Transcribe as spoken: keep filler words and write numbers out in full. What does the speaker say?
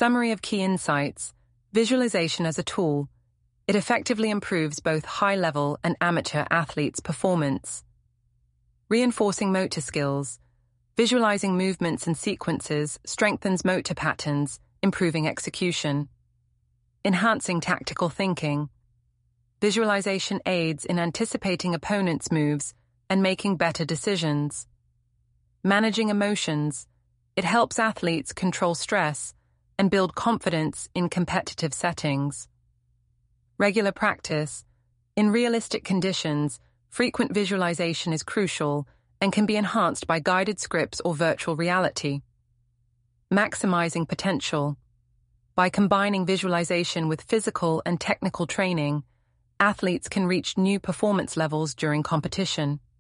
Summary of key insights. Visualization as a tool. It effectively improves both high-level and amateur athletes' performance. Reinforcing motor skills. Visualizing movements and sequences strengthens motor patterns, improving execution. Enhancing tactical thinking. Visualization aids in anticipating opponents' moves and making better decisions. Managing emotions. It helps athletes control stress and build confidence in competitive settings. Regular practice. In realistic conditions, frequent visualization is crucial and can be enhanced by guided scripts or virtual reality. Maximizing potential. By combining visualization with physical and technical training, athletes can reach new performance levels during competition.